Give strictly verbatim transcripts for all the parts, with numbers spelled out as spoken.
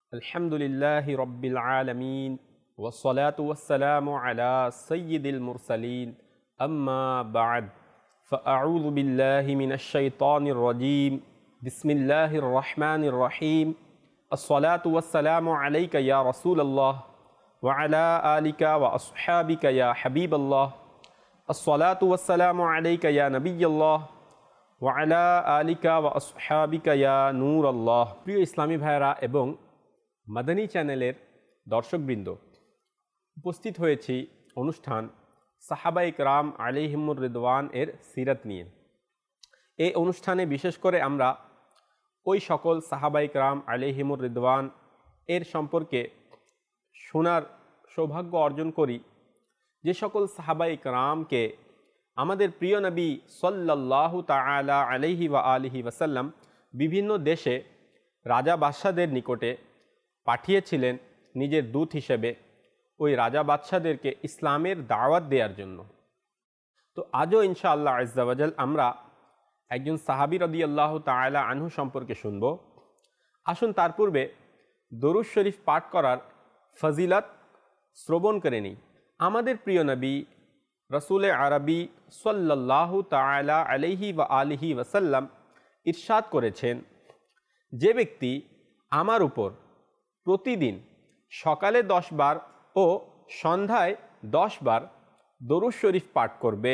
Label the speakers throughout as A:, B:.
A: আলহামদুলিল্লাহি রব্বিল আলামিন ওয়াসসালাতু ওয়াসসালামু আলা সাইয়্যিদিল মুরসালিন আম্মা বা'দ ফাআউযু বিল্লাহি মিনাশ শাইতানির রাজীম বিসমিল্লাহির রহমানির রহিম আসসালাতু ওয়াসসালামু আলাইকা ইয়া রাসূলাল্লাহ ওয়া আলা আলিকা ওয়া আসহাবিকা ইয়া হাবিবাল্লাহ আসসালাতু ওয়াসসালামু আলাইকা ইয়া নবিয়্যাল্লাহ ওয়া আলা আলিকা ওয়া আসহাবিকা ইয়া নূরাল্লাহ। প্রিয় ইসলামী ভাইয়েরা এবং মাদানী চ্যানেলের দর্শকবৃন্দ, উপস্থিত হয়েছি অনুষ্ঠান সাহাবায়ে কেরাম আলাইহিমুর রিদওয়ান এর সিরাত নিয়ে। এই অনুষ্ঠানে বিশেষ করে আমরা ওই সকল সাহাবায়ে কেরাম আলাইহিমুর রিদওয়ান এর সম্পর্কে শোনার সৌভাগ্য অর্জন করি, যে সকল সাহাবায়ে কেরামকে আমাদের প্রিয় নবী সাল্লাল্লাহু তাআলা আলাইহি ওয়া আলিহি ওয়াসাল্লাম বিভিন্ন দেশে রাজা বাদশাদের নিকটে পাঠিয়েছিলেন নিজের দূত হিসেবে ওই রাজা বাদশাদেরকে ইসলামের দাওয়াত দেওয়ার জন্য। তো আজও ইনশাআল্লাহ আজ্জা ওয়া জাল আমরা একজন সাহাবী রাদিয়াল্লাহু তাআলা আনহু সম্পর্কে শুনব। আসুন তার পূর্বে দরুদ শরীফ পাঠ করার ফজিলত শ্রবণ করে নিই। আমাদের প্রিয় নবী রসুলে আরবি সাল্লাল্লাহু তাআলা আলাইহি ওয়া আলিহি ওয়াসাল্লাম ইরশাদ করেছেন, যে ব্যক্তি আমার উপর প্রতিদিন সকালে দশ বার ও সন্ধ্যায় দশ বার দরুদ শরীফ পাঠ করবে,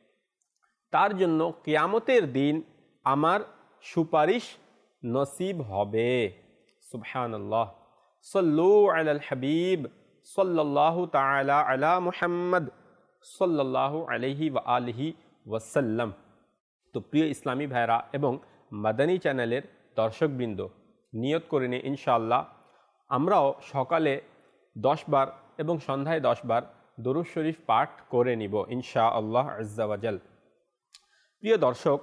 A: তার জন্য কিয়ামতের দিন আমার সুপারিশ নসিব হবে। সুবহানাল্লাহ। সাল্লু আলাল হাবিব সাল্লাল্লাহু তাআলা আলা মুহাম্মদ সাল্লাল্লাহু আলাইহি ওয়া আলিহি ওয়াসাল্লাম। তো প্রিয় ইসলামী ভাইরা এবং মাদানী চ্যানেলের দর্শকবৃন্দ, নিয়ত করে নিয়ে ইনশাআল্লাহ আমরাও সকালে দশ বার এবং সন্ধ্যায় দশ বার দরুদ শরীফ পাঠ করে নিব ইনশাআল্লাহ আজ্জা ওয়া জাল। প্রিয় দর্শক,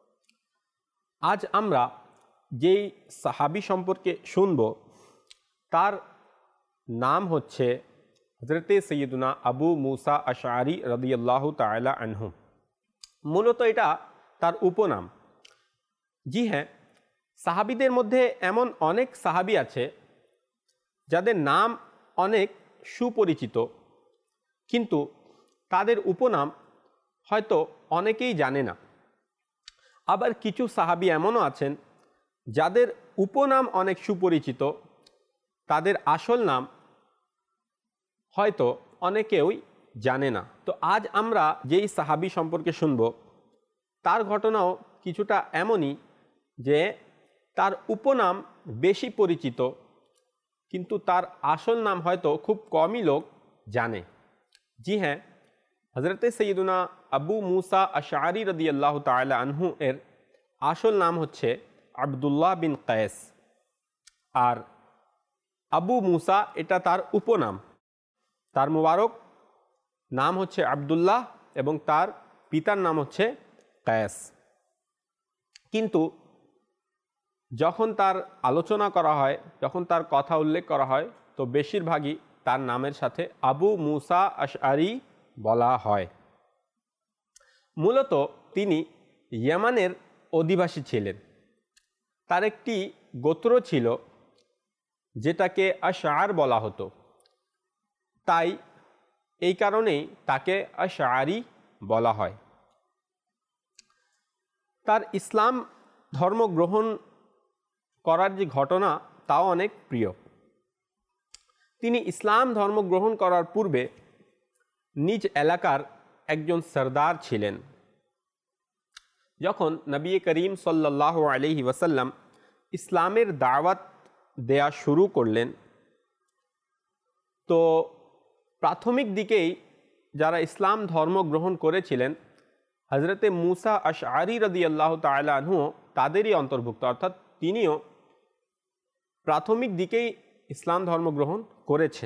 A: আজ আমরা যেই সাহাবী সম্পর্কে শুনব তার নাম হচ্ছে হযরতে সৈয়দুনা আবু মুসা আশআরী রাদিয়াল্লাহু তাআলা আনহু। মূলত এটা তার উপনাম। জি হ্যাঁ, সাহাবীদের মধ্যে এমন অনেক সাহাবী আছে যাদের নাম অনেক সুপরিচিত, কিন্তু তাদের উপনাম হয়তো অনেকেই জানে না। আবার কিছু সাহাবী এমনও আছেন যাদের উপনাম অনেক সুপরিচিত, তাদের আসল নাম হয়তো অনেকেই জানে না। তো আজ আমরা যেই সাহাবী সম্পর্কে শুনব তার ঘটনাও কিছুটা এমনই, যে তার উপনাম বেশি পরিচিত কিন্তু তার আসল নাম হয়তো খুব কমই লোক জানে। জি হ্যাঁ, হযরতে সৈয়দুনা আবু মুসা আশআরী রাদিয়াল্লাহু তাআলা আনহু এর আসল নাম হচ্ছে আব্দুল্লাহ বিন কায়েস, আর আবু মুসা এটা তার উপনাম। তার মুবারক নাম হচ্ছে আব্দুল্লাহ এবং তার পিতার নাম হচ্ছে কায়েস। কিন্তু যখন তার আলোচনা করা হয়, যখন তার কথা উল্লেখ করা হয়, তো বেশিরভাগই তার নামের সাথে আবু মুসা আশআরী বলা হয়। মূলত তিনি ইয়েমানের অধিবাসী ছিলেন। তার একটি গোত্র ছিল যেটাকে আশআর বলা হতো, তাই এই কারণেই তাকে আশআরী বলা হয়। তার ইসলাম ধর্ম গ্রহণ করার যে ঘটনা তাও অনেক প্রিয়। তিনি ইসলাম ধর্ম গ্রহণ করার পূর্বে নিজ এলাকার একজন সরদার ছিলেন। যখন নবী করিম সাল্লাল্লাহু আলাইহি ওয়াসাল্লাম ইসলামের দাওয়াত দেয়া শুরু করলেন, তো প্রাথমিক দিকেই যারা ইসলাম ধর্ম গ্রহণ করেছিলেন হযরতে মুসা আশআরী রাদিয়াল্লাহু তাআলা আনহু তাদেরই অন্তর্ভুক্ত, অর্থাৎ তিনিও প্রাথমিক দিকেই ইসলাম ধর্ম গ্রহণ করেছেন।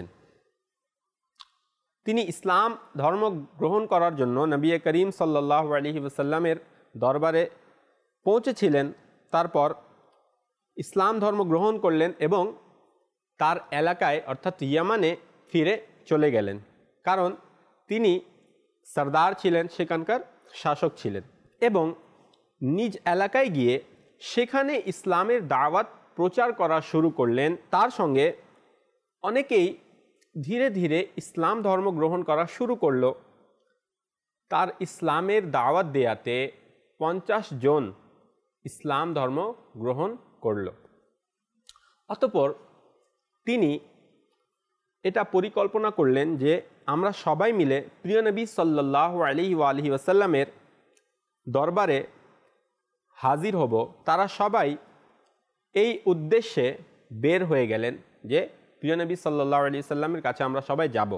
A: তিনি ইসলাম ধর্ম গ্রহণ করার জন্য নবী করিম সাল্লাল্লাহু আলাইহি ওয়াসাল্লামের দরবারে পৌঁছেছিলেন, তারপর ইসলাম ধর্ম গ্রহণ করলেন এবং তার এলাকায় অর্থাৎ ইয়ামানে ফিরে চলে গেলেন, কারণ তিনি সরদার ছিলেন, সেখানকার শাসক ছিলেন, এবং নিজ এলাকায় গিয়ে সেখানে ইসলামের দাওয়াত প্রচার করা শুরু করলেন। তার সঙ্গে অনেকেই ধীরে ধীরে ইসলাম ধর্ম গ্রহণ করা শুরু করল। তার ইসলামের দাওয়াত দেয়াতে পঞ্চাশ জন ইসলাম ধর্ম গ্রহণ করল। অতঃপর তিনি এটা পরিকল্পনা করলেন যে আমরা সবাই মিলে প্রিয় নবী সাল্লাল্লাহু আলাইহি ওয়া আলিহি ওয়াসাল্লামের দরবারে হাজির হব। তারা সবাই এই উদ্দেশ্যে বের হয়ে গেলেন যে প্রিয় নবী সাল্লাল্লাহু আলাইহি ওয়াসাল্লামের কাছে আমরা সবাই যাব।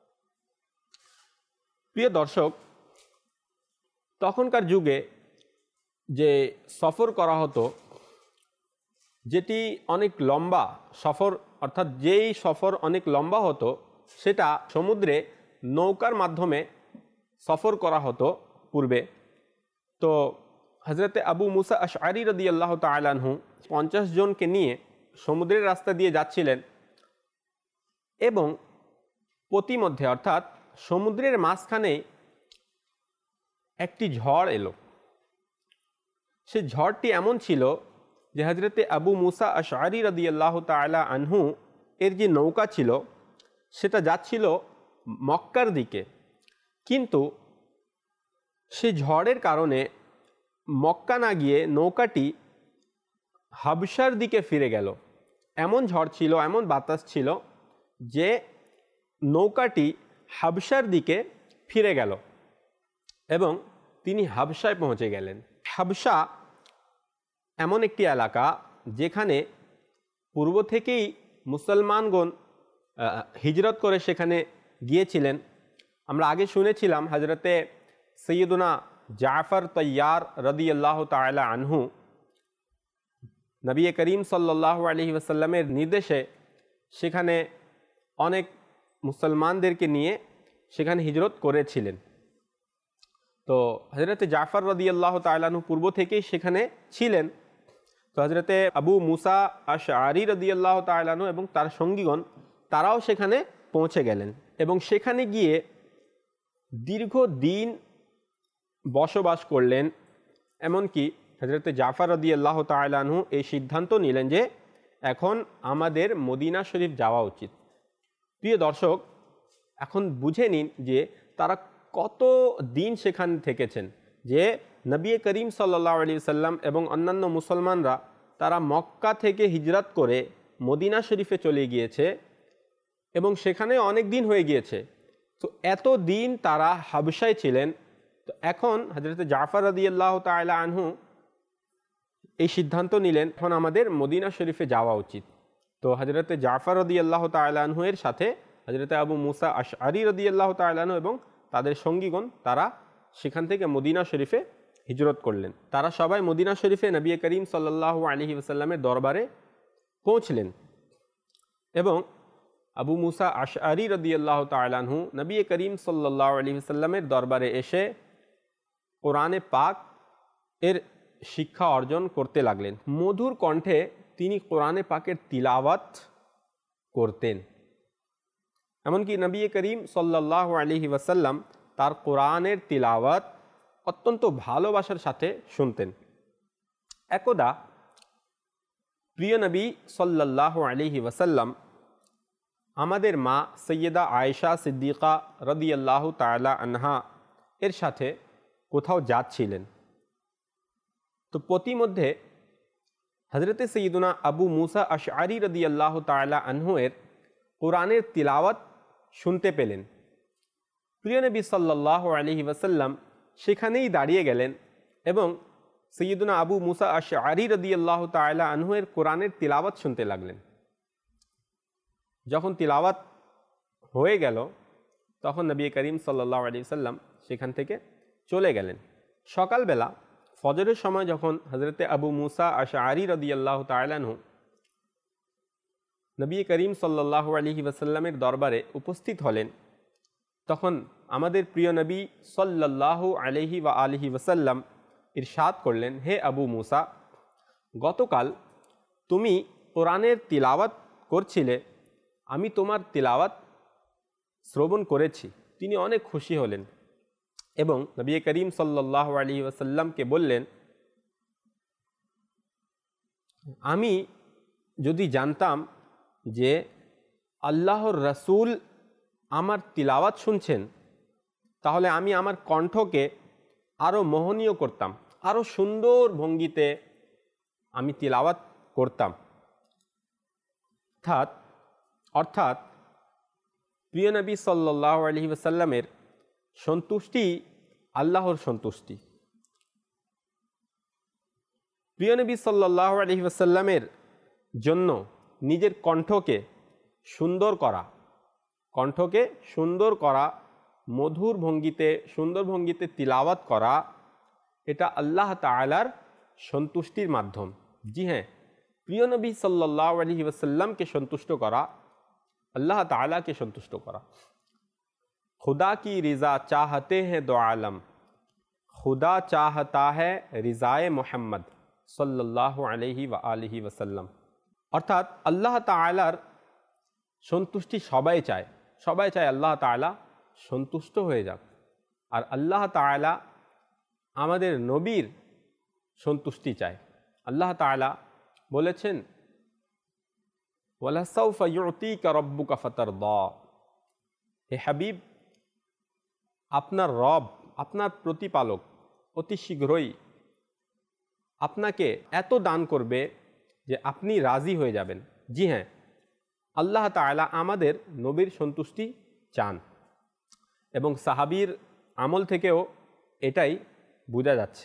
A: প্রিয় দর্শক, তখনকার যুগে যে সফর করা হতো, যেটি অনেক লম্বা সফর, অর্থাৎ যেই সফর অনেক লম্বা হতো সেটা সমুদ্রে নৌকার মাধ্যমে সফর করা হতো পূর্বে। তো হজরতে আবু মুসা আশআরী রাদিয়াল্লাহু তাআলা আনহু পঞ্চাশ জনকে নিয়ে সমুদ্রের রাস্তা দিয়ে যাচ্ছিলেন এবং পথিমধ্যে অর্থাৎ সমুদ্রের মাঝখানে একটি ঝড় এলো। সে ঝড়টি এমন ছিল যে হজরতে আবু মুসা আশআরী রাদিয়াল্লাহু তাআলা আনহু এর যে নৌকা ছিল সেটা যাচ্ছিল মক্কার দিকে, কিন্তু সে ঝড়ের কারণে মক্কা না গিয়ে নৌকাটি হাবশার দিকে ফিরে গেল। এমন ঝড় ছিল, এমন বাতাস ছিল যে নৌকাটি হাবশার দিকে ফিরে গেল এবং তিনি হাবশায় পৌঁছে গেলেন। হাবশা এমন একটি এলাকা যেখানে পূর্ব থেকেই মুসলমানগণ হিজরত করে সেখানে গিয়েছিলেন। আমরা আগে শুনেছিলাম হজরতে সৈয়দুনা জাফর তৈয়ার রাদিয়াল্লাহু তাআলা আনহু নবী করিম সাল্লাল্লাহু আলাইহি ওয়াসাল্লামের নির্দেশে সেখানে অনেক মুসলমানদেরকে নিয়ে সেখানে হিজরত করেছিলেন। তো হজরতে জাফর রাদিয়াল্লাহু তাআলা আনহু পূর্ব থেকেই সেখানে ছিলেন। তো হজরতে আবু মুসা আশআরী রাদিয়াল্লাহু তাআলা আনহু এবং তার সঙ্গীগণ তারাও সেখানে পৌঁছে গেলেন এবং সেখানে গিয়ে দীর্ঘদিন বসবাস করলেন। এমনকি হজরতে জাফর রাদিয়াল্লাহু তাআলা আনহু এই সিদ্ধান্ত নিলেন যে এখন আমাদের মদিনা শরীফ যাওয়া উচিত। প্রিয় দর্শক, এখন বুঝে নিন যে তারা কত দিন সেখানে থেকেছেন, যে নবী করিম সাল্লাল্লাহু আলাইহি ওয়াসাল্লাম এবং অন্যান্য মুসলমানরা তারা মক্কা থেকে হিজরত করে মদিনা শরীফে চলে গিয়েছে এবং সেখানে অনেক দিন হয়ে গিয়েছে। তো এত দিন তারা হাবশায় ছিলেন। তো এখন হজরত জাফর রাদিয়াল্লাহু তাআলা আনহু এই সিদ্ধান্ত নিলেন এখন আমাদের মদিনা শরীফে যাওয়া উচিত। তো হজরত জাফর রাদিয়াল্লাহু তাআলা আনহু এর সাথে হজরত আবু মুসা আশআরী রাদিয়াল্লাহু তাআলা আনহু এবং তাদের সঙ্গীগণ তারা সেখান থেকে মদিনা শরীফে হিজরত করলেন। তারা সবাই মদিনা শরীফে নবী করিম সাল্লাল্লাহু আলাইহি ওয়াসাল্লামের দরবারে পৌঁছলেন এবং আবু মুসা আশআরী রাদিয়াল্লাহু তাআলা আনহু নবী করিম সাল্লাল্লাহু আলাইহি ওয়াসাল্লামের দরবারে এসে কোরআনে পাক এর শিক্ষা অর্জন করতে লাগলেন। মধুর কণ্ঠে তিনি কোরআনে পাকের তিলাওয়াত করতেন। এমনকি নবী করিম সাল্লাল্লাহু আলাইহি ওয়াসাল্লাম তার কোরআনের তিলাওয়াত অত্যন্ত ভালোবাসার সাথে শুনতেন। একদা প্রিয় নবী সাল্লাল্লাহু আলাইহি ওয়াসাল্লাম আমাদের মা সৈয়দা আয়েশা সিদ্দিকা রাদিয়াল্লাহু তাআলা আনহা এর সাথে কোথাও যাচ্ছিলেন। তো পথিমধ্যে হজরতে সৈয়দুনা আবু মুসা আশআরী রাদিয়াল্লাহু তাআলা আনহু এর কোরআনের তিলাওয়াত শুনতে পেলেন। প্রিয় নবী সাল্লাল্লাহু আলাইহি ওয়াসাল্লাম সেখানেই দাঁড়িয়ে গেলেন এবং সৈয়দুনা আবু মুসা আশআরী রাদিয়াল্লাহু তাআলা আনহু এর কোরআনের তিলাওয়াত শুনতে লাগলেন। যখন তিলাওয়াত হয়ে গেল তখন নবী করিম সাল্লাল্লাহু আলাইহি ওয়াসাল্লাম সেখান থেকে চলে গেলেন। সকালবেলা ফজরের সময় যখন হজরতে আবু মুসা আশআরী রাদিয়াল্লাহু তাআলা আনহু নবী করিম সাল্লাল্লাহু আলাইহি ওয়াসাল্লামের দরবারে উপস্থিত হলেন, তখন আমাদের প্রিয় নবী সাল্লাল্লাহু আলাইহি ওয়া আলিহি ওয়াসাল্লাম ইরশাদ করলেন, হে আবু মুসা, গতকাল তুমি কোরআনের তিলাওয়াত করছিলে, আমি তোমার তিলাওয়াত শ্রবণ করেছি। তিনি অনেক খুশি হলেন এবং নবী করিম সাল্লাল্লাহু আলাইহি ওয়াসাল্লামকে বললেন, আমি যদি জানতাম যে আল্লাহর রাসূল আমার তিলাওয়াত শুনছেন, তাহলে আমি আমার কণ্ঠকে আরও মোহনীয় করতাম, আরও সুন্দর ভঙ্গিতে আমি তিলাওয়াত করতাম। অর্থাৎ অর্থাৎ প্রিয় নবী সাল্লাল্লাহু আলাইহি ওয়াসাল্লামের সন্তুষ্টি আল্লাহর সন্তুষ্টি। প্রিয় নবী সাল্লাল্লাহু আলাইহি ওয়াসাল্লামের জন্য নিজের কণ্ঠকে সুন্দর করা, কণ্ঠকে সুন্দর করা, মধুর ভঙ্গিতে সুন্দর ভঙ্গিতে তিলাওয়াত করা, এটা আল্লাহ তাআলার সন্তুষ্টির মাধ্যম। জি হ্যাঁ, প্রিয় নবী সাল্লাল্লাহু আলাইহি ওয়াসাল্লামকে সন্তুষ্ট করা, अल्लाह ताला के संतुष्ट करा। खुदा की रिज़ा चाहते हैं दो आलम, खुदा चाहता है रिज़ाए मोहम्मद सल्लल्लाहु अलैहि व आलिहि वसल्लम। अर्थात अल्लाह तालार सन्तुष्टि सबाई चाय, सबाई चाय अल्लाह ताला सन्तुष्ट हो जाक, और अल्लाह ताला आमादेर नबीर सन्तुष्टि चाय। अल्लाह ताला बोलेছেন ওয়ালাসাউফা ইউতিকা রাব্বুকা ফাতারদা, হে হাবিব, আপনার রব, আপনার প্রতিপালক অতি শীঘ্রই আপনাকে এত দান করবে যে আপনি রাজি হয়ে যাবেন। জি হ্যাঁ, আল্লাহ তাআলা আমাদের নবীর সন্তুষ্টি চান, এবং সাহাবীর আমল থেকেও এটাই বোঝা যাচ্ছে।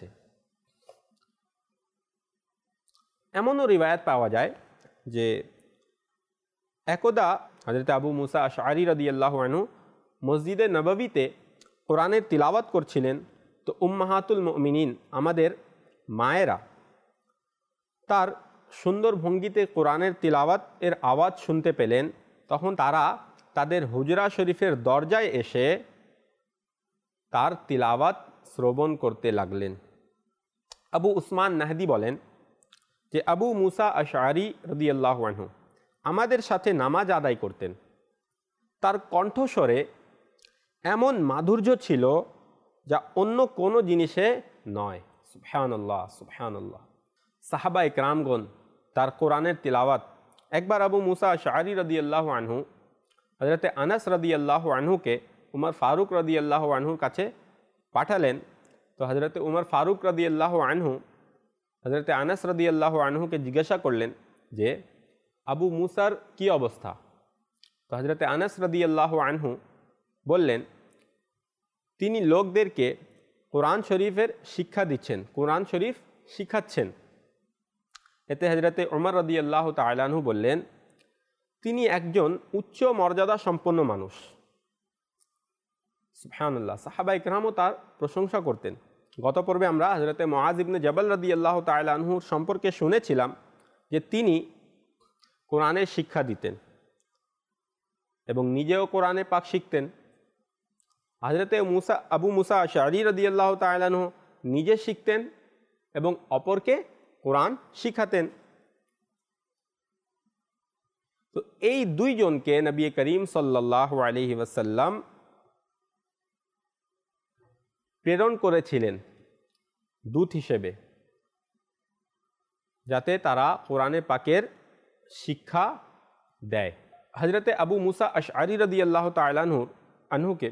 A: এমনও রিওয়ায়াত পাওয়া যায় যে একদা হযরত আবু মুসা আশআরী রাদিয়াল্লাহু আনহু মসজিদে নববীতে কোরআনের তিলাওয়াত করছিলেন। তো উম্মাহাতুল মুমিনিন, আমাদের মায়েরা, তার সুন্দর ভঙ্গিতে কোরআনের তিলাওয়াত এর আওয়াজ শুনতে পেলেন। তখন তারা তাদের হুজরা শরীফের দরজায় এসে তার তিলাওয়াত শ্রবণ করতে লাগলেন। আবু উসমান নাহদি বলেন যে আবু মুসা আশআরী রাদিয়াল্লাহু আনহু আমাদের সাথে নামাজ আদায় করতেন। তার কণ্ঠস্বরে এমন মাধুর্য ছিল যা অন্য কোনো জিনিসে নয়। সুবহানাল্লাহ, সুবহানাল্লাহ। সাহাবা ইকরামগণ তার কোরআনের তিলাওয়াত একবার আবু মুসা আশআরী রাদিয়াল্লাহু আনহু হযরতে আনাস রাদিয়াল্লাহু আনহুকে উমর ফারুক রাদিয়াল্লাহু আনহুর কাছে পাঠালেন। তো হযরতে উমর ফারুক রাদিয়াল্লাহু আনহু হযরতে আনাস রাদিয়াল্লাহু আনহুকে জিজ্ঞাসা করলেন যে আবু মুসার কি অবস্থা। তো হযরতে আনাস রাদিয়াল্লাহু আনহু বললেন, তিনি লোকদেরকে কোরআন শরীফের শিক্ষা দিচ্ছেন, কোরআন শরীফ শিখাচ্ছেন। এতে হযরতে উমর রাদিয়াল্লাহু তাআলা আনহু বললেন, তিনি একজন উচ্চ মর্যাদা সম্পন্ন মানুষ। সুবহানাল্লাহ। সাহাবা ইকরামও তার প্রশংসা করতেন। গত পর্বে আমরা হযরতে মুআজ ইবনে জাবাল রাদিয়াল্লাহু তাআলা আনহুর সম্পর্কে শুনেছিলাম যে তিনি কোরআনের শিক্ষা দিতেন এবং নিজেও কোরআনে পাক শিখতেন। হযরতে মুসা আবু মুসা আশআরী রাদিয়াল্লাহু তাআলা আনহু নিজে শিখতেন এবং অপরকে কোরআন শিখাতেন। তো এই দুইজনকে নবী করিম সাল্লাল্লাহু আলাইহি ওয়াসাল্লাম প্রেরণ করেছিলেন দূত হিসেবে, যাতে তারা কোরআনে পাকের শিক্ষা দেয়। হযরতে আবু মুসা আশআরী রাদিয়াল্লাহু তাআলা আনহুকে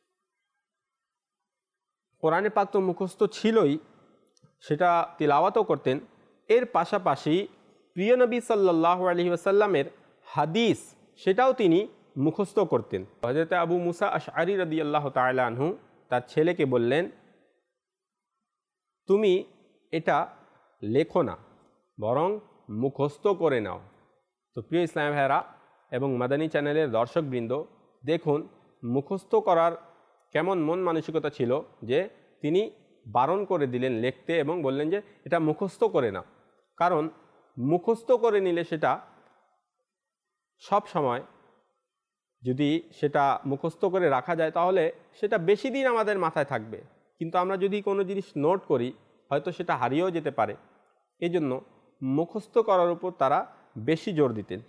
A: কোরআনে পাক তো মুখস্থ ছিলই, সেটা তিলাওয়াতও করতেন। এর পাশাপাশি প্রিয় নবী সাল্লাল্লাহু আলাইহি ওয়াসাল্লামের হাদিস সেটাও তিনি মুখস্থ করতেন। হযরতে আবু মুসা আশআরী রাদিয়াল্লাহু তাআলা আনহু তার ছেলেকে বললেন, তুমি এটা লেখো না, বরং মুখস্থ করে নাও। তো প্রিয় ইসলাম ভাইরা এবং মাদানী চ্যানেলের দর্শকবৃন্দ, দেখুন মুখস্থ করার কেমন মন মানসিকতা ছিল যে তিনি বারণ করে দিলেন লিখতে এবং বললেন যে এটা মুখস্থ করে নাও। কারণ মুখস্থ করে নিলে সেটা সব সময় যদি সেটা মুখস্থ করে রাখা যায় তাহলে সেটা বেশি দিন আমাদের মাথায় থাকবে, কিন্তু আমরা যদি কোনো জিনিস নোট করি হয়তো সেটা হারিয়েও যেতে পারে। এই জন্য মুখস্থ করার উপর তারা বেশি জোর দিতেন।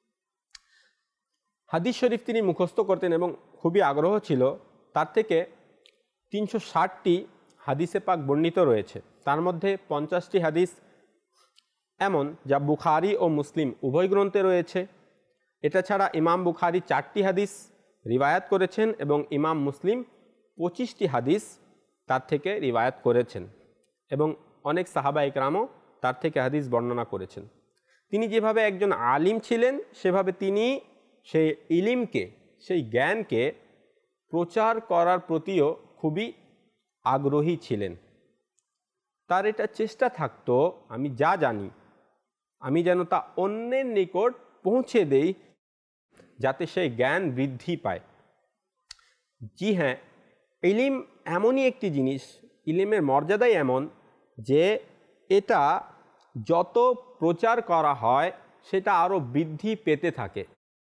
A: হাদিস শরীফ তিনি মুখস্থ করতেন এবং খুবই আগ্রহ ছিল। তার থেকে তিনশো ষাটটি হাদিসে পাক বর্ণিত রয়েছে, তার মধ্যে পঞ্চাশটি হাদিস এমন যা বুখারী ও মুসলিম উভয় গ্রন্থে রয়েছে। এটা ছাড়া ইমাম বুখারী চারটি হাদিস রিওয়ায়াত করেছেন এবং ইমাম মুসলিম পঁচিশটি হাদিস তার থেকে রিওয়ায়াত করেছেন এবং অনেক সাহাবা ইকরামও তার থেকে হাদিস বর্ণনা করেছেন। তিনি যেভাবে একজন আলিম ছিলেন সেভাবে তিনি সেই ইলিমকে, সেই জ্ঞানকে প্রচার করার প্রতিও খুবই আগ্রহী ছিলেন। তার এটা চেষ্টা থাকতো, আমি যা জানি আমি যেন তা অন্যের নিকট পৌঁছে দেই যাতে সেই জ্ঞান বৃদ্ধি পায়। জি হ্যাঁ, ইলিম এমনই একটি জিনিস, ইলিমের মর্যাদাই এমন যে এটা যত প্রচার করা হয় সেটা আরও বৃদ্ধি পেতে থাকে।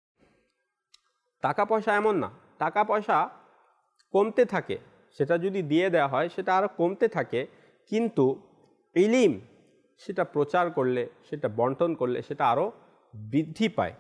A: টাকা পয়সা এমন না, টাকা পয়সা কমতে থাকে, সেটা যদি দিয়ে দেওয়া হয় সেটা আরও কমতে থাকে, কিন্তু ইলিম সেটা প্রচার করলে, সেটা বন্টন করলে সেটা আরও বৃদ্ধি পায়।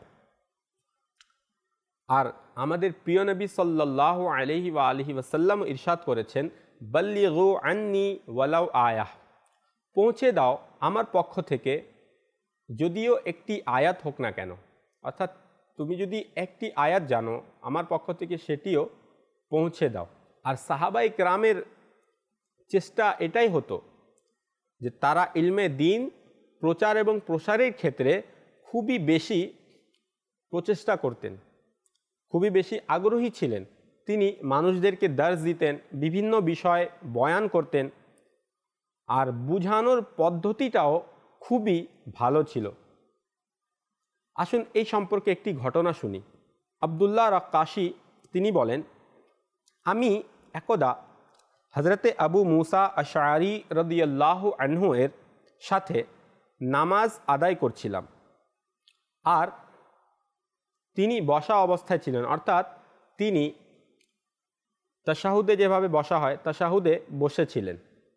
A: আর আমাদের প্রিয় নবী সাল্লাল্লাহু আলাইহি ওয়া আলিহি ওয়াসাল্লাম ইরশাদ করেছেন, বাল্লিগু আন্নি ওয়ালাউ আয়াহ, পৌঁছে দাও আমার পক্ষ থেকে যদিও একটি আয়াত হোক না কেন। অর্থাৎ তুমি যদি একটি আয়াত জানো আমার পক্ষ থেকে সেটিও পৌঁছে দাও। আর সাহাবায়ে কেরামের চেষ্টা এটাই হতো যে তারা ইলমে দ্বীন প্রচার এবং প্রসারের ক্ষেত্রে খুবই বেশি প্রচেষ্টা করতেন, খুবই বেশি আগ্রহী ছিলেন। তিনি মানুষদেরকে দার্স দিতেন, বিভিন্ন বিষয় বয়ান করতেন, আর বুঝানোর পদ্ধতিটাও খুবই ভালো ছিল। আসুন এই সম্পর্কে একটি ঘটনা শুনি। আবদুল্লাহ রাক্কাশী তিনি বলেন, আমি একদা হজরতে আবু মুসা আশআরী রাদিয়াল্লাহু আনহু এর সাথে নামাজ আদায় করছিলাম, আর তিনি বসা অবস্থায় ছিলেন, অর্থাৎ তিনি তাশাহুদে যেভাবে বসা হয় তাশাহুদে বসেছিলেন।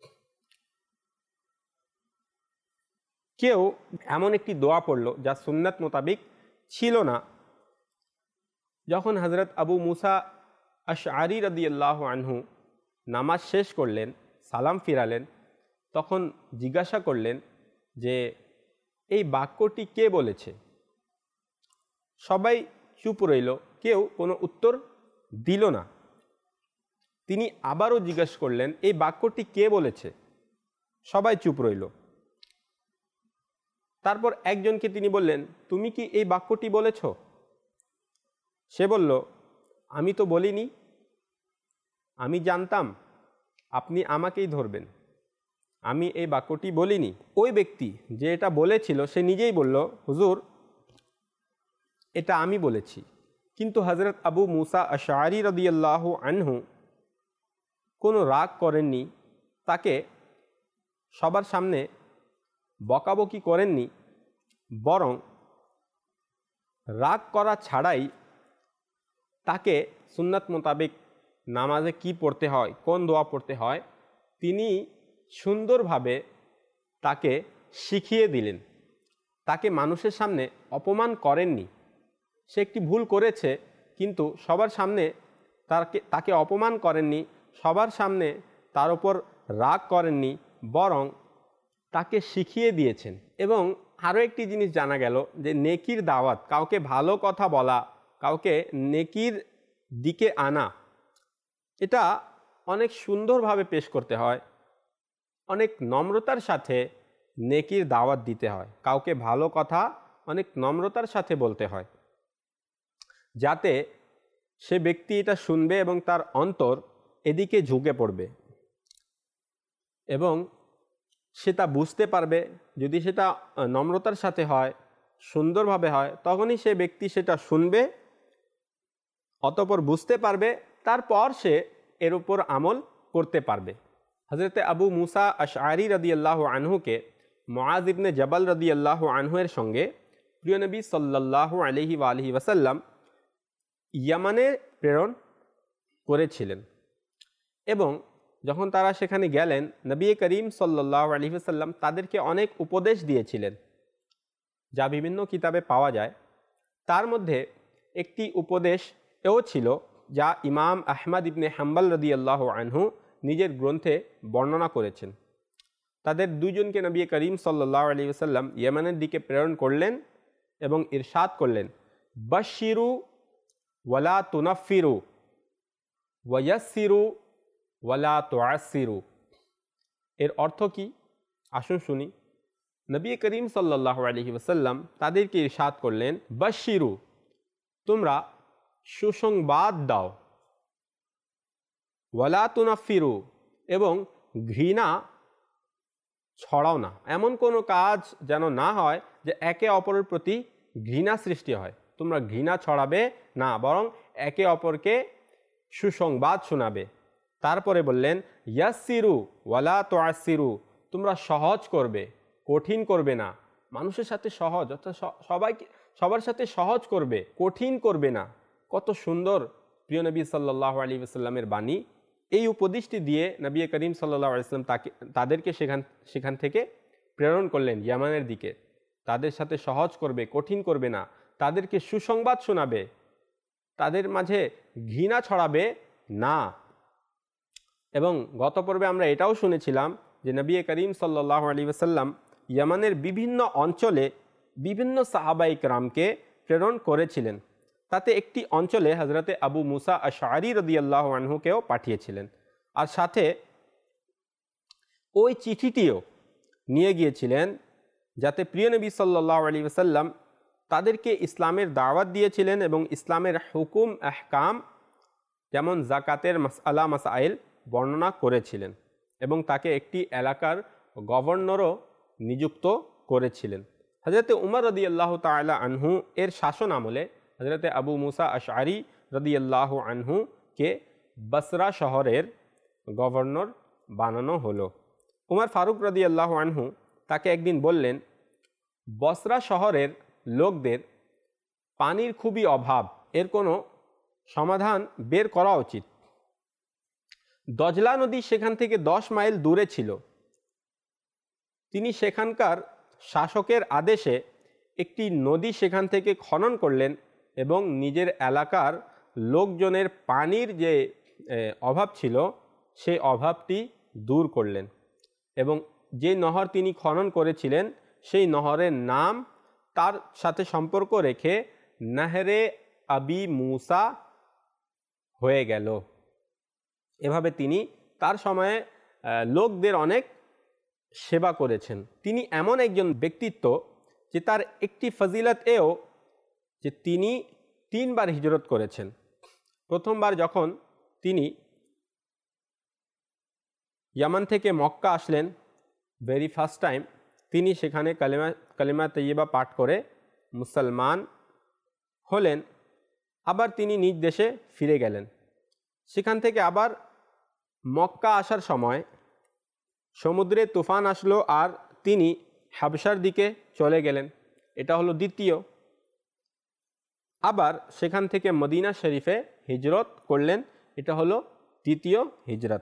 A: কেউ এমন একটি দোয়া পড়ল যা সুন্নাত মোতাবিক ছিল না। যখন হজরত আবু মুসা আশআরী রাদিয়াল্লাহু আনহু নামাজ শেষ করলেন, সালাম ফিরালেন, তখন জিজ্ঞাসা করলেন যে এই বাক্যটি কে বলেছে? সবাই চুপ রইল, কেউ কোনো উত্তর দিল না। তিনি আবারও জিজ্ঞাসা করলেন, এই বাক্যটি কে বলেছে? সবাই চুপ রইল। তারপর একজনকে তিনি বললেন, তুমি কি এই বাক্যটি বলেছ? সে বলল, আমি তো বলিনি, আমি জানতাম আপনি আমাকেই ধরবেন, আমি এই বাক্যটি বলিনি। ওই ব্যক্তি যে এটা বলেছিল সে নিজেই বলল, হুজুর এটা আমি বলেছি। কিন্তু হজরত আবু মুসা আশআরী রাদিয়াল্লাহু আনহু কোনো রাগ করেননি, তাকে সবার সামনে বকাবকি করেননি, বরং রাগ করা ছাড়াই তাকে সুন্নাত মোতাবেক নামাজে কি পড়তে হয়, কোন দোয়া পড়তে হয়, তিনি সুন্দরভাবে তাকে শিখিয়ে দিলেন। তাকে মানুষের সামনে অপমান করেননি। সে একটি ভুল করেছে, কিন্তু সবার সামনে তাকে তাকে অপমান করেননি, সবার সামনে তার উপর রাগ করেননি, বরং তাকে শিখিয়ে দিয়েছেন। এবং আরও একটি জিনিস জানা গেল যে নেকির দাওয়াত, কাউকে ভালো কথা বলা, কাউকে নেকির দিকে আনা, এটা অনেক সুন্দরভাবে পেশ করতে হয়, অনেক নম্রতার সাথে নেকির দাওয়াত দিতে হয়। কাউকে ভালো কথা অনেক নম্রতার সাথে বলতে হয়, যাতে সে ব্যক্তি এটা শুনবে এবং তার অন্তর এদিকে ঝুঁকে পড়বে এবং সে তা বুঝতে পারবে। যদি সেটা নম্রতার সাথে হয়, সুন্দরভাবে হয়, তখনই সে ব্যক্তি সেটা শুনবে, অতঃপর বুঝতে পারবে, তারপর সে এর উপর আমল করতে পারবে। হজরতে আবু মুসা আশআরী রাদিয়াল্লাহু আনহুকে মুআজ ইবনে জাবাল রাদিয়াল্লাহু আনহু এর সঙ্গে প্রিয় নবী সাল্লাল্লাহু আলাইহি ওয়া আলিহি ওয়াসাল্লাম ইয়ামানে প্রেরণ করেছিলেন এবং যখন তারা সেখানে গেলেন, নবী করিম সাল্লাল্লাহু আলাইহি ওয়াসাল্লাম তাদেরকে অনেক উপদেশ দিয়েছিলেন, যা বিভিন্ন কিতাবে পাওয়া যায়। তার মধ্যে একটি উপদেশ এও ছিল যা ইমাম আহমদ ইবনে হাম্বল রাদিয়াল্লাহু আনহু নিজের গ্রন্থে বর্ণনা করেছেন। তাদের দুজনকে নবী করিম সাল্লাল্লাহু আলাইহি ওয়াসাল্লাম ইয়েমেনের দিকে প্রেরণ করলেন এবং ইরশাদ করলেন, বাশশিরু ওয়ালা তুনাফিরু ওয়ায়াসসিরু ওয়ালা তুআসসিরু। এর অর্থ কি? আসুন শুনি। নবী করিম সাল্লাল্লাহু আলাইহি ওয়াসাল্লাম তাদেরকে ইরশাদ করলেন, বাশশিরু, তোমরা সুসংবাদ দাও, ওয়ালা তুনাফিরু, এবং ঘৃণা ছড়াও না। এমন কোনো কাজ যেন না হয় যে একে অপরের প্রতি ঘৃণা সৃষ্টি হয়। তোমরা ঘৃণা ছড়াবে না, বরং একে অপরকে সুসংবাদ শোনাবে। তারপরে বললেন, ইয়াসসিরু ওয়ালা তুআসসিরু, তোমরা সহজ করবে, কঠিন করবে না। মানুষের সাথে সহজ, অর্থাৎ সবাইকে সবার সাথে সহজ করবে, কঠিন করবে না। কত সুন্দর প্রিয় নবী সাল্লাল্লাহু আলাইহি ওয়াসাল্লামের বাণী। এই উপদেশটি দিয়ে নবী করিম সাল্লাল্লাহু আলাইহি ওয়াসাল্লাম তাকে তাদেরকে সেখান সেখান থেকে প্রেরণ করলেন ইয়ামানের দিকে। তাদের সাথে সহজ করবে, কঠিন করবে না, তাদেরকে সুসংবাদ শোনাবে, তাদের মাঝে ঘৃণা ছড়াবে না। এবং গত পর্বে আমরা এটাও শুনেছিলাম যে নবী করিম সাল্লাল্লাহু আলাইহি ওয়াসাল্লাম ইয়ামানের বিভিন্ন অঞ্চলে বিভিন্ন সাহাবায়ে কেরামকে প্রেরণ করেছিলেন। তাতে একটি অঞ্চলে হযরতে আবু মুসা আশআরী রাদিয়াল্লাহু আনহুকেও পাঠিয়েছিলেন, আর সাথে ওই চিঠিটিও নিয়ে গিয়েছিলেন যাতে প্রিয় নবী সাল্লাল্লাহু আলাইহি ওয়াসাল্লাম তাদেরকে ইসলামের দাওয়াত দিয়েছিলেন এবং ইসলামের হুকুম আহকাম যেমন জাকাতের মাসআলা মাসাইল বর্ণনা করেছিলেন, এবং তাকে একটি এলাকার গভর্নরও নিযুক্ত করেছিলেন। হযরতে উমর রাদিয়াল্লাহু তাআলা আনহু এর শাসন আমলে হযরতে আবু মুসা আশআরী রাদিয়াল্লাহু আনহুকে বসরা শহরের গভর্নর বানানো হলো। উমর ফারুক রাদিয়াল্লাহু আনহু তাকে একদিন বললেন, বসরা শহরের লোকদের পানির খুবই অভাব, এর কোনো সমাধান বের করা উচিত। দজলা নদী সেখান থেকে দশ মাইল দূরে ছিল। তিনি সেখানকার শাসকের আদেশে একটি নদী সেখান থেকে খনন করলেন এবং নিজের এলাকার লোকজনের পানির যে অভাব ছিল সেই অভাবটি দূর করলেন, এবং যে নহর তিনি খনন করেছিলেন সেই নহরের নাম তার সাথে সম্পর্ক রেখে নাহরে আবি মুসা হয়ে গেল। এভাবে তিনি তার সময়ে লোকদের অনেক সেবা করেছেন। তিনি এমন একজন ব্যক্তিত্ব যে তার একটি ফজিলত এও যে তিনি তিনবার হিজরত করেছেন। প্রথমবার যখন তিনি ইয়ামান থেকে মক্কা আসলেন, ভেরি ফার্স্ট টাইম তিনি সেখানে কালিমা কালিমা তৈয়বা পাঠ করে মুসলমান হলেন। আবার তিনি নিজ দেশে ফিরে গেলেন। সেখান থেকে আবার মক্কা আসার সময় সমুদ্রে তুফান আসলো আর তিনি হাবশার দিকে চলে গেলেন, এটা হলো দ্বিতীয়। আবার সেখান থেকে মদিনা শরীফে হিজরত করলেন, এটা হলো তৃতীয় হিজরত।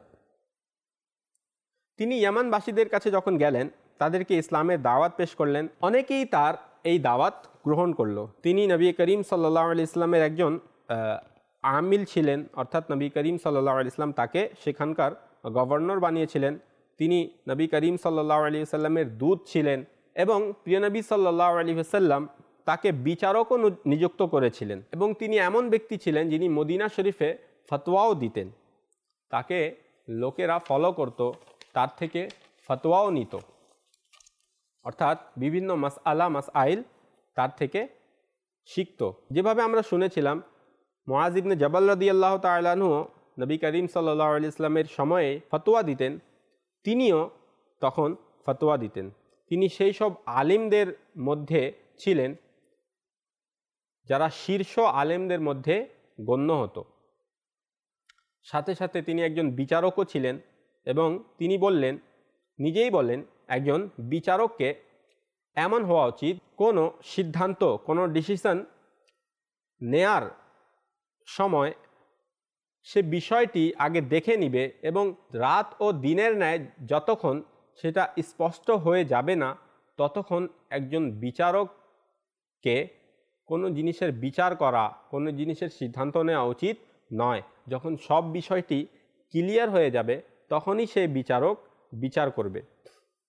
A: তিনি ইয়ামানবাসীদের কাছে যখন গেলেন তাদেরকে ইসলামের দাওয়াত পেশ করলেন। অনেকেই তার এই দাওয়াত গ্রহণ করল। তিনি নবী করিম সাল্লাল্লাহু আলাইহি ইসলামের একজন আমিল ছিলেন, অর্থাৎ নবী করিম সাল্লাল্লাহু আলাইহি ইসলাম তাকে সেখানকার গভর্নর বানিয়েছিলেন। তিনি নবী করিম সাল্লাল্লাহু আলাইহি সাল্লামের দূত ছিলেন এবং প্রিয় নবী সাল্লাল্লাহু আলাইহি সাল্লাম তাকে বিচারকও নিযুক্ত করেছিলেন। এবং তিনি এমন ব্যক্তি ছিলেন যিনি মদিনা শরীফে ফতোয়াও দিতেন। তাকে লোকেরা ফলো করত, তার থেকে ফতোয়াও নিত, অর্থাৎ বিভিন্ন মাসআলা মাসআইল তার থেকে শিখত। যেভাবে আমরা শুনেছিলাম মুআজ ইবনে জাবাল রাদিয়াল্লাহু তাআলা আনহু নবী করিম সাল্লাল্লাহু আলাইহি ইসলামের সময়ে ফতোয়া দিতেন, তিনিও তখন ফতোয়া দিতেন। তিনি সেই সব আলিমদের মধ্যে ছিলেন যারা শীর্ষ আলেমদের মধ্যে গণ্য হতো। সাথে সাথে তিনি একজন বিচারকও ছিলেন এবং তিনি বললেন, নিজেই বলেন, একজন বিচারককে এমন হওয়া উচিত কোনো সিদ্ধান্ত, কোনো ডিসিশন নেয়ার সময় সে বিষয়টি আগে দেখে নিবে এবং রাত ও দিনের ন্যায় যতক্ষণ সেটা স্পষ্ট হয়ে যাবে না ততক্ষণ একজন বিচারককে কোনো জিনিসের বিচার করা, কোনো জিনিসের সিদ্ধান্ত নেওয়া উচিত নয়। যখন সব বিষয়টি ক্লিয়ার হয়ে যাবে তখনই সে বিচারক বিচার করবে।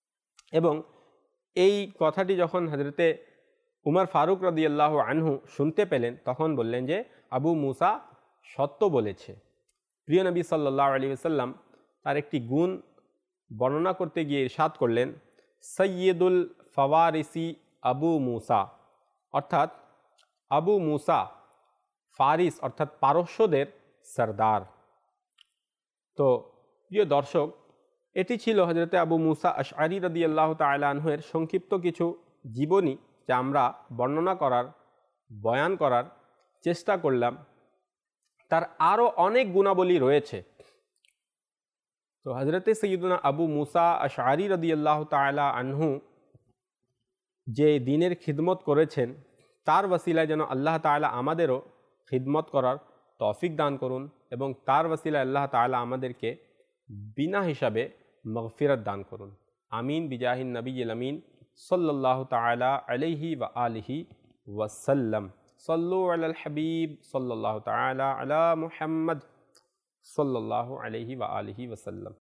A: এবং এই কথাটি যখন হজরতে উমর ফারুক রাদিয়াল্লাহু আনহু শুনতে পেলেন তখন বললেন যে আবু মুসা সত্য বলেছে। প্রিয় নবী সাল্লাল্লাহু আলাইহি ওয়াসাল্লাম তার একটি গুণ বর্ণনা করতে গিয়ে ইরশাদ করলেন, সৈয়দুল ফাওয়ারিসি আবু মুসা, অর্থাৎ আবু মুসা ফারিস অর্থাৎ পারস্যদের সরদার। তো প্রিয় দর্শক, এটি ছিল হজরতে আবু মুসা আশআরী রাদিয়াল্লাহু তাআলা আনহু এর সংক্ষিপ্ত কিছু জীবনী যা আমরা বর্ণনা করার বয়ান করার চেষ্টা করলাম। তার আরও অনেক গুণাবলী রয়েছে। তো হজরতে সৈয়দুনা আবু মুসা আশআরী রাদিয়াল্লাহু তাআলা আনহু যে দ্বীনের খিদমত করেছেন তার ওসিলায় যেন আল্লাহ তাআলা আমাদেরও খিদমত করার তৌফিক দান করুন এবং তার ওসিলায় আল্লাহ তাআলা আমাদেরকে বিনা হিসাবে মাগফিরাত দান করুন। আমিন বিজাহিন নবিয়্যিল আমিন সাল্লাল্লাহু তাআলা আলাইহি ওয়া আলিহি ওয়াসাল্লাম। সাল্লু আলাল হাবিব সাল্লাল্লাহু তাআলা আলা মুহাম্মদ সাল্লাল্লাহু আলাইহি ওয়া আলিহি ওয়াসাল্লাম।